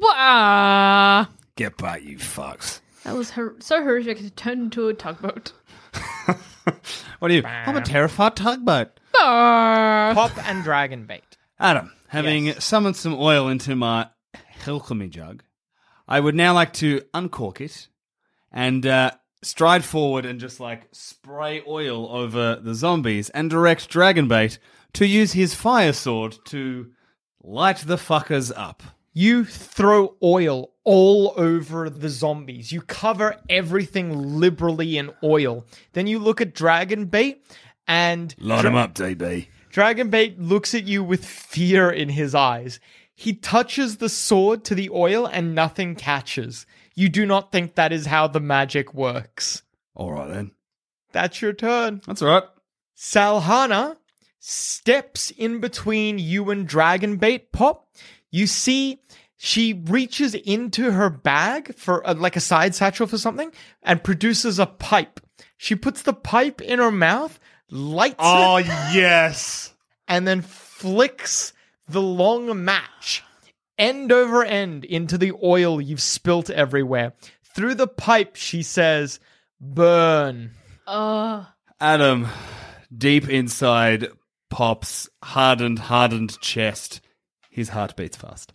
Wah! Get back, you fucks. That was hor- so horrific it turned into a tugboat. What are you? I'm a terrified tugboat. Ah! Pop and Dragon Bait. Adam, having summoned some oil into my alchemy jug, I would now like to uncork it and uh, stride forward and just like spray oil over the zombies and direct Dragonbait to use his fire sword to light the fuckers up. You throw oil all over the zombies. You cover everything liberally in oil. Then you look at Dragon Bait and Light him up, D B. Dragon Bait looks at you with fear in his eyes. He touches the sword to the oil and nothing catches. You do not think that is how the magic works. All right, then. That's your turn. That's all right. Salhana steps in between you and Dragon Bait. Pop, you see she reaches into her bag for a, like a side satchel for something and produces a pipe. She puts the pipe in her mouth, lights Oh, it, yes. and then flicks the long match end over end into the oil you've spilt everywhere. Through the pipe, she says, burn. Oh. Adam, deep inside Pop's hardened, hardened chest, his heart beats fast.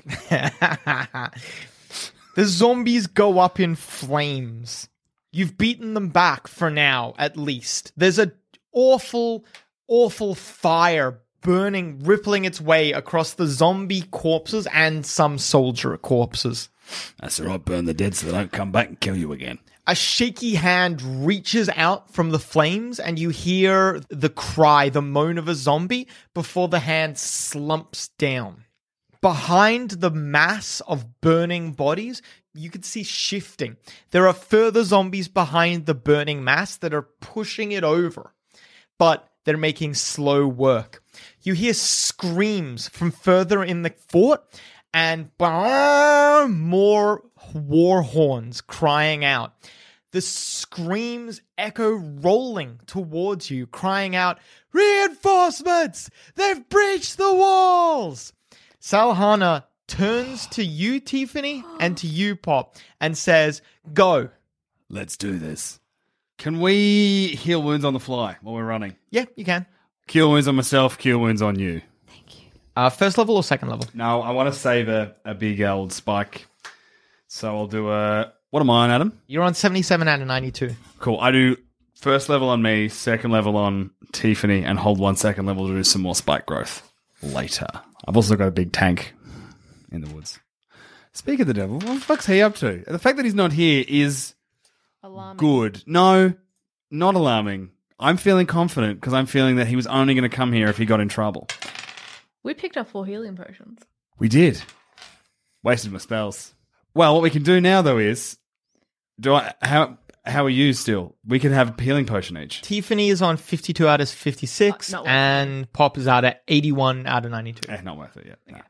The zombies go up in flames. You've beaten them back for now, at least. There's an awful, awful fire burning, rippling its way across the zombie corpses and some soldier corpses. That's all right, burn the dead so they don't come back and kill you again. A shaky hand reaches out from the flames and you hear the cry, the moan of a zombie before the hand slumps down. Behind the mass of burning bodies, you can see shifting. There are further zombies behind the burning mass that are pushing it over, but they're making slow work. You hear screams from further in the fort and bah, more war horns crying out. The screams echo rolling towards you, crying out, "Reinforcements! They've breached the walls!" Salhana turns to you, Tiffany, and to you, Pop, and says, go. Let's do this. Can we heal wounds on the fly while we're running? Yeah, you can. Cure wounds on myself, cure wounds on you. Uh, first level or second level? No, I want to save a, a big old spike. So I'll do a... What am I on, Adam? You're on seventy-seven out of ninety-two. Cool. I do first level on me, second level on Tiffany, and hold one second level to do some more spike growth later. I've also got a big tank in the woods. Speak of the devil, what the fuck's he up to? The fact that he's not here is Alarming. good. No, not alarming. I'm feeling confident because I'm feeling that he was only going to come here if he got in trouble. We picked up four healing potions. We did. Wasted my spells. Well, what we can do now, though, is... do I how how are you still? We could have a healing potion each. Tiffany is on fifty-two out of fifty-six, Uh, not worth and Pop is out at eighty-one out of ninety-two. Eh, not worth it yet. No.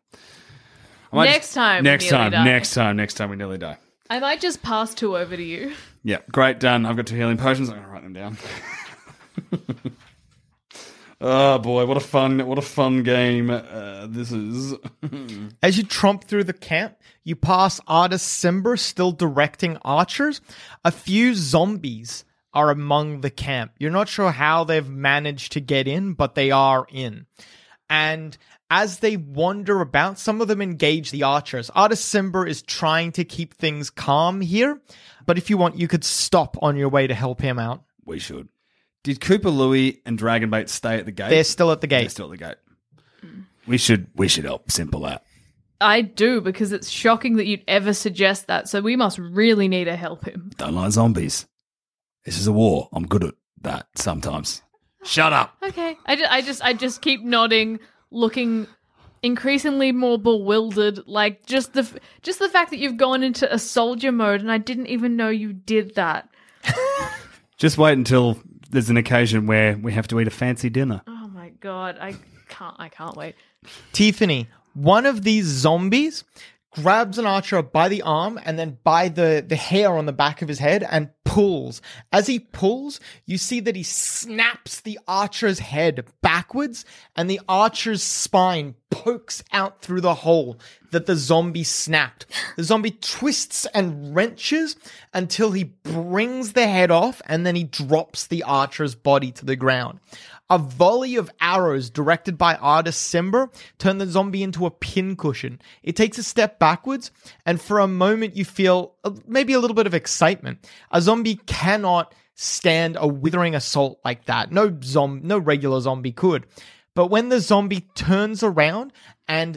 I might Next time we Next nearly time. die. Next time. Next time we nearly die. I might just pass two over to you. Yeah, great, done. I've got two healing potions. I'm going to write them down. Oh boy, what a fun, what a fun game uh, this is. As you tromp through the camp, you pass Artis Simber still directing archers. A few zombies are among the camp. You're not sure how they've managed to get in, but they are in. And as they wander about, some of them engage the archers. Artis Simber is trying to keep things calm here, but if you want, you could stop on your way to help him out. We should. Did Cooper Louie and Dragonbait stay at the gate? They're still at the They're gate. still at the gate. We should we should help. Simple that. I do, because it's shocking that you'd ever suggest that, so we must really need to help him. Don't like zombies. This is a war. I'm good at that sometimes. Shut up. Okay. I just, I just, I just keep nodding, looking increasingly more bewildered. Like just the, f- just the fact that you've gone into a soldier mode, and I didn't even know you did that. Just wait until there's an occasion where we have to eat a fancy dinner. Oh my god, I can't, I can't wait. Tiffany, one of these zombies grabs an archer by the arm and then by the, the hair on the back of his head and pulls. As he pulls, you see that he snaps the archer's head backwards and the archer's spine pokes out through the hole that the zombie snapped. The zombie twists and wrenches until he brings the head off and then he drops the archer's body to the ground. A volley of arrows directed by Artis Simber turn the zombie into a pincushion. It takes a step backwards, and for a moment you feel a, maybe a little bit of excitement. A zombie cannot stand a withering assault like that. No zom- no regular zombie could. But when the zombie turns around and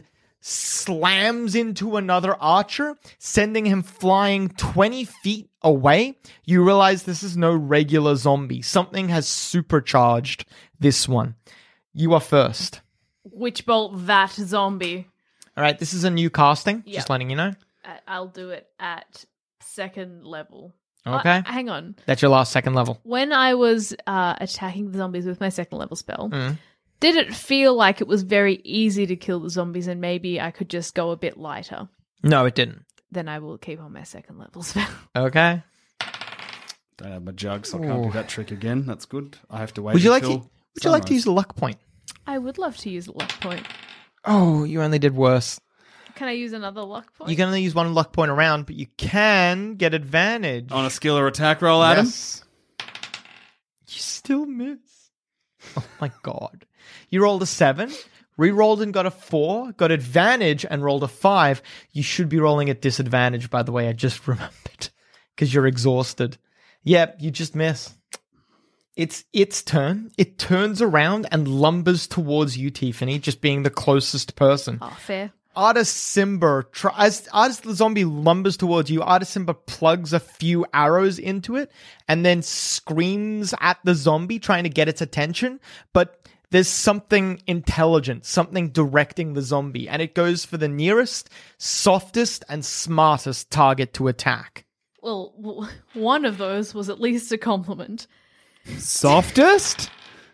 slams into another archer, sending him flying twenty feet away, you realize this is no regular zombie. Something has supercharged this one. You are first. Witch bolt that zombie. All right, this is a new casting, Yep. just letting you know. I- I'll do it at second level. Okay. Uh, hang on. That's your last second level. When I was uh, attacking the zombies with my second level spell, Mm. did it feel like it was very easy to kill the zombies and maybe I could just go a bit lighter? No, it didn't. Then I will keep on my second level spell. Okay. Don't have my jug, so I can't do that trick again. That's good. I have to wait Would you like to? until Would you like to sunrise. use a luck point? I would love to use a luck point. Oh, you only did worse. Can I use another luck point? You can only use one luck point around, but you can get advantage. On a skill or attack roll, Adam? Yes. You still miss. Oh my god. You rolled a seven, re-rolled and got a four, got advantage and rolled a five. You should be rolling at disadvantage, by the way, I just remembered. Because you're exhausted. Yep, you just miss. It's its turn. It turns around and lumbers towards you, Tiffany, just being the closest person. Oh, fair. Artis Simba, try, as, as the zombie lumbers towards you, Artis Simba plugs a few arrows into it and then screams at the zombie, trying to get its attention. But there's something intelligent, something directing the zombie, and it goes for the nearest, softest, and smartest target to attack. Well, w- one of those was at least a compliment. Softest?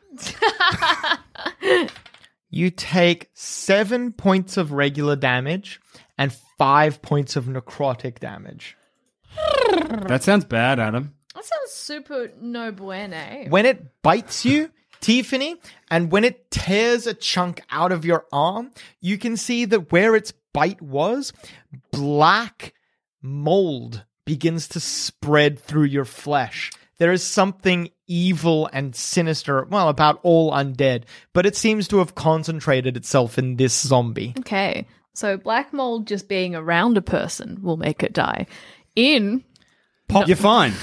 You take seven points of regular damage and five points of necrotic damage. That sounds bad, Adam. That sounds super no bueno. When it bites you, Tiffany, and when it tears a chunk out of your arm, you can see that where its bite was, black mold begins to spread through your flesh. There is something evil and sinister, well, about all undead, but it seems to have concentrated itself in this zombie. Okay, so black mold just being around a person will make it die. In Pop, you're fine.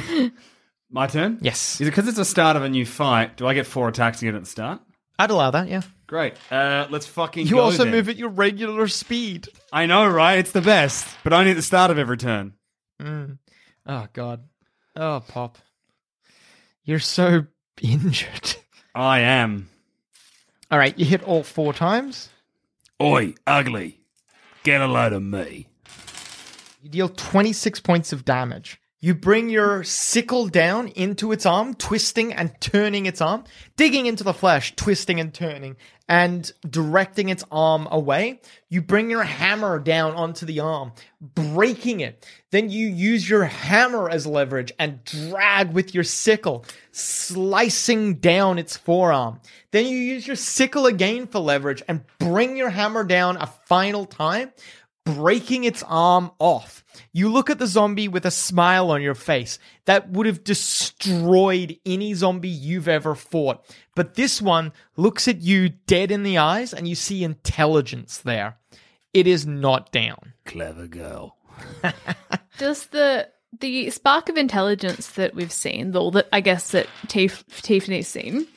My turn? Yes. Is it because it's the start of a new fight? Do I get four attacks again at the start? I'd allow that, yeah. Great. Uh, let's fucking You go also then. move at your regular speed. I know, right? It's the best, but only at the start of every turn. Mm. Oh, God. Oh, Pop. You're so injured. I am. All right, you hit all four times. Oi, ugly. Get a load of me. You deal twenty-six points of damage. You bring your sickle down into its arm, twisting and turning its arm, digging into the flesh, twisting and turning, and directing its arm away. You bring your hammer down onto the arm, breaking it. Then you use your hammer as leverage and drag with your sickle, slicing down its forearm. Then you use your sickle again for leverage and bring your hammer down a final time, breaking its arm off. You look at the zombie with a smile on your face that would have destroyed any zombie you've ever fought. But this one looks at you dead in the eyes and you see intelligence there. It is not down. Clever girl. Does the the spark of intelligence that we've seen, or that I guess that Tif- Tiffany's seen,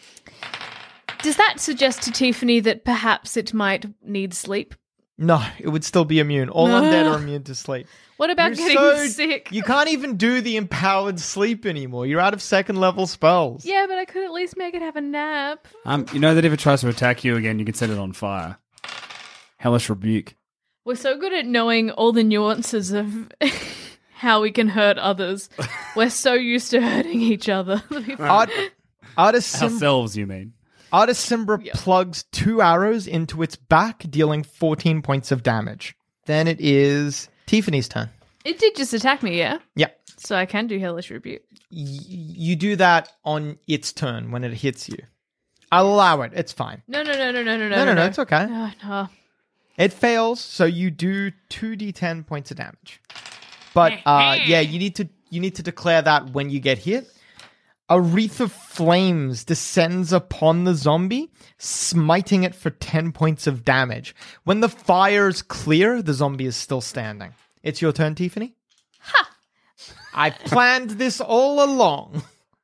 does that suggest to Tiffany that perhaps it might need sleep? No, it would still be immune. All No. undead are immune to sleep. What about You're getting so- sick? You can't even do the empowered sleep anymore. You're out of second level spells. Yeah, but I could at least make it have a nap. Um, you know that if it tries to attack you again, you can set it on fire. Hellish rebuke. We're so good at knowing all the nuances of how we can hurt others. We're so used to hurting each other. Art- Artis Sim- Ourselves, you mean? Artis Simbra Yeah. plugs two arrows into its back, dealing fourteen points of damage. Then it is Tiffany's turn. It did just attack me, yeah? Yeah. So I can do Hellish Rebuke. Y- you do that on its turn when it hits you. I'll allow it. It's fine. No, no, no, no, no, no, No, no, no. It's okay. No, no. It fails, so you do two d ten points of damage. But uh, yeah, you need to you need to declare that when you get hit. A wreath of flames descends upon the zombie, smiting it for ten points of damage. When the fire's clear, the zombie is still standing. It's your turn, Tiffany. Ha! I planned this all along.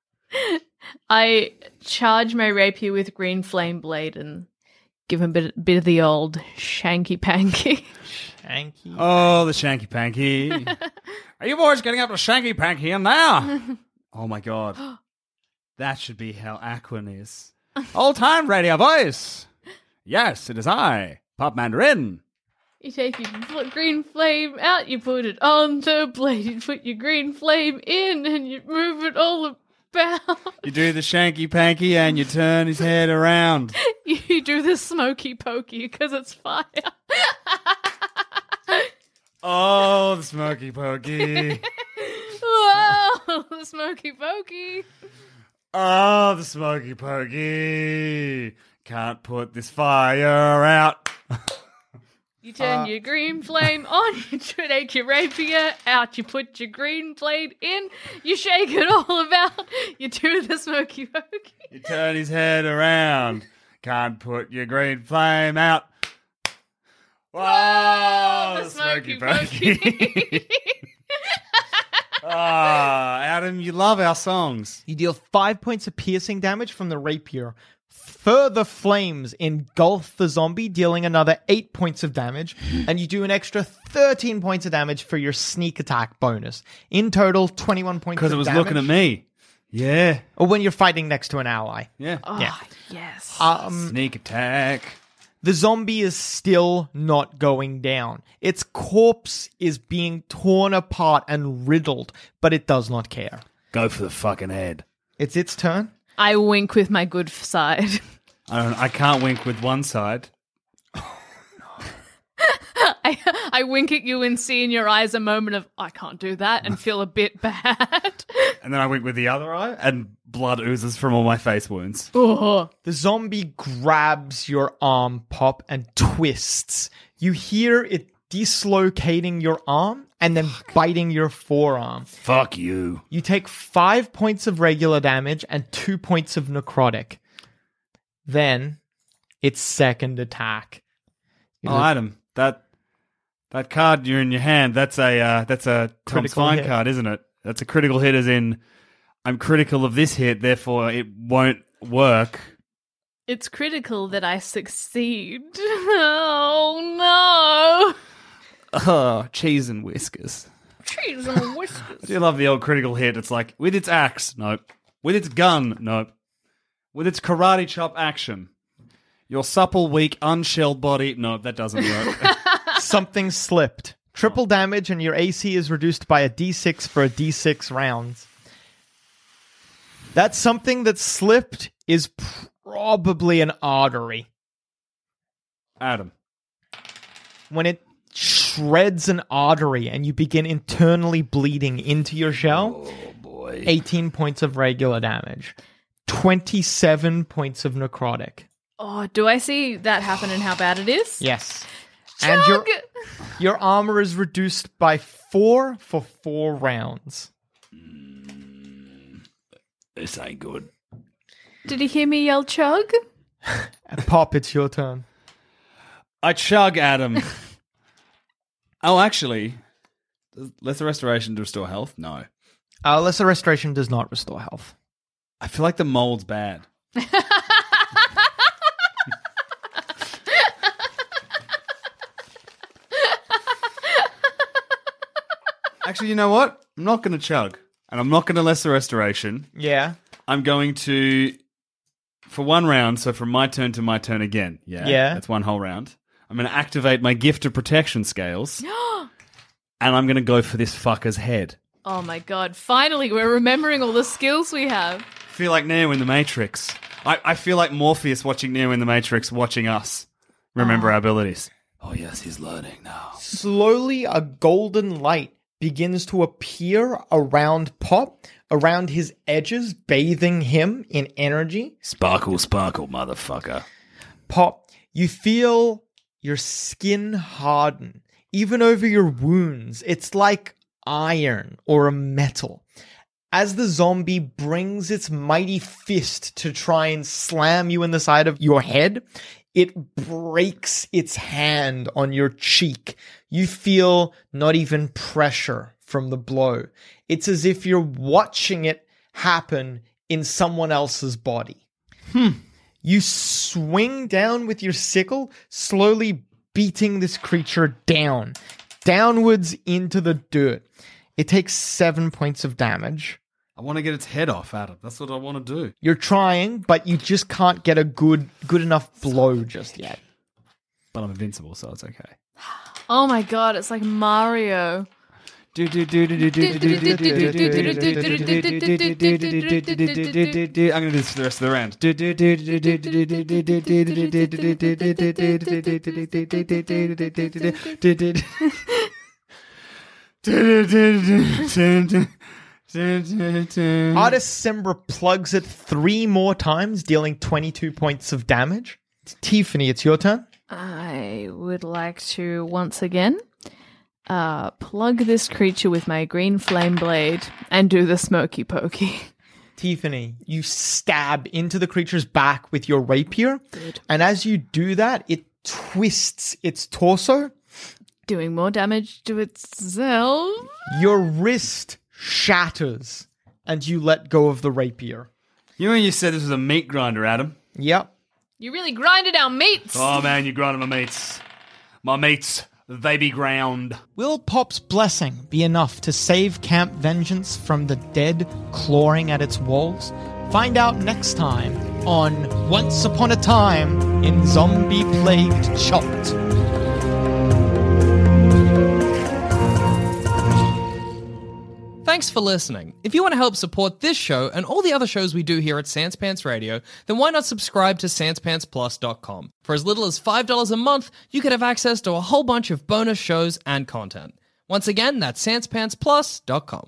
I charge my rapier with green flame blade and give him a bit, bit of the old shanky panky. Shanky. Oh, the shanky panky. Are you boys getting up to shanky panky in there? Oh my god. That should be how Aquan is. Old time radio voice. Yes, it is I, Pop Mandarin. You take your fl- green flame out, you put it on the blade, you put your green flame in, and you move it all about. You do the shanky panky and you turn his head around. You do the smoky pokey because it's fire. Oh, the smoky pokey. Whoa! Oh, the smoky pokey. Oh, the smoky pokey. Can't put this fire out. You turn Uh, your green flame on, you take your rapier out, you put your green blade in, you shake it all about, you do the smoky pokey. You turn his head around. Can't put your green flame out. Whoa, the the smoky smoky pokey. Ah, Adam, you love our songs. You deal five points of piercing damage from the rapier. Further flames engulf the zombie, dealing another eight points of damage, and you do an extra thirteen points of damage for your sneak attack bonus. In total, twenty-one points of Because it was damage. looking at me. Yeah. Or when you're fighting next to an ally. Yeah. Oh, Yeah. yes. Um, Sneak attack. the zombie is still not going down. Its corpse is being torn apart and riddled, but it does not care. Go for the fucking head. It's its turn. I wink with my good side. I don't. I can't wink with one side. I, I wink at you and see in your eyes a moment of, I can't do that, and feel a bit bad. And then I wink with the other eye, and blood oozes from all my face wounds. Oh. The zombie grabs your arm, Pop, and twists. You hear it dislocating your arm and then biting your forearm. Fuck you. You take five points of regular damage and two points of necrotic. Then, its second attack. Oh, Adam, that that card you're in your hand, that's a uh, that's a Tom's Critical Fine hit. card, isn't it? That's a critical hit, as in I'm critical of this hit, therefore it won't work. It's critical that I succeed. Oh, no. Oh, cheese and whiskers. Cheese and whiskers. I do love the old critical hit. It's like, with its axe, nope. With its gun, nope. With its karate chop action. Your supple, weak, unshelled body, nope, that doesn't work. Something slipped. Triple damage and your A C is reduced by a d six for a d six rounds. That something that slipped is probably an artery. Adam. When it shreds an artery and you begin internally bleeding into your shell, Oh, boy. eighteen points of regular damage, twenty-seven points of necrotic. Oh, do I see that happen and how bad it is? Yes. And your, Chug! your armor is reduced by four for four rounds. This ain't good. Did he hear me yell chug? Pop, it's your turn. I chug Adam. Oh, actually, does Lesser Restoration to restore health? No. Uh, Lesser Restoration does not restore health. I feel like the mold's bad. Actually, you know what? I'm not going to chug. And I'm not going to Lesser Restoration. Yeah. I'm going to, for one round, so from my turn to my turn again. Yeah. Yeah. That's one whole round. I'm going to activate my Gift of Protection scales. And I'm going to go for this fucker's head. Oh my god, finally we're remembering all the skills we have. I feel like Neo in the Matrix. I, I feel like Morpheus watching Neo in the Matrix, watching us remember our abilities. Oh, yes, he's learning now. Slowly, a golden light begins to appear around Pop, around his edges, bathing him in energy. Sparkle, sparkle, motherfucker. Pop, you feel your skin harden, even over your wounds. It's like iron or a metal. As the zombie brings its mighty fist to try and slam you in the side of your head, it breaks its hand on your cheek. You feel not even pressure from the blow. It's as if you're watching it happen in someone else's body. Hmm. You swing down with your sickle, slowly beating this creature down, downwards into the dirt. It takes seven points of damage. I want to get its head off, Adam. That's what I want to do. You're trying, but you just can't get a good good enough blow just yet. But I'm invincible, so it's okay. Oh my god, it's like Mario. Do do do do do do do do do do do do. I'm gonna do this for the rest of the round. Do do do do do do do do do do do do. Artist Sembra plugs it three more times, dealing twenty-two points of damage. Tiffany, it's your turn. I would like to once again uh, plug this creature with my green flame blade and do the smoky pokey. Tiffany, you stab into the creature's back with your rapier. Good. And as you do that, it twists its torso. Doing more damage to itself. Your wrist shatters and you let go of the rapier. You know when you said this was a meat grinder, Adam? Yep. You really grinded our meats. Oh man, you grinded my meats. My meats, they be ground. Will Pop's blessing be enough to save Camp Vengeance from the dead clawing at its walls? Find out next time on Once Upon a Time in Zombie-Plagued Chopped. Thanks for listening. If you want to help support this show and all the other shows we do here at Sans Pants Radio, then why not subscribe to sans pants plus dot com? For as little as five dollars a month, you could have access to a whole bunch of bonus shows and content. Once again, that's sans pants plus dot com.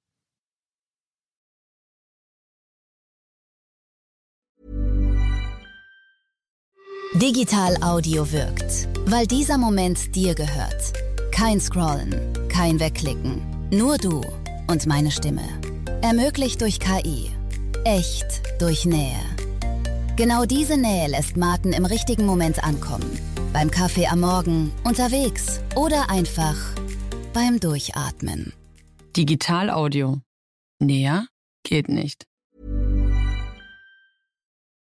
Digital Audio wirkt, weil dieser Moment dir gehört. Kein Scrollen, kein Wegklicken, nur du und meine Stimme. Ermöglicht durch K I. Echt durch Nähe. Genau diese Nähe lässt Martin im richtigen Moment ankommen. Beim Kaffee am Morgen, unterwegs oder einfach beim Durchatmen. Digital Audio. Näher geht nicht.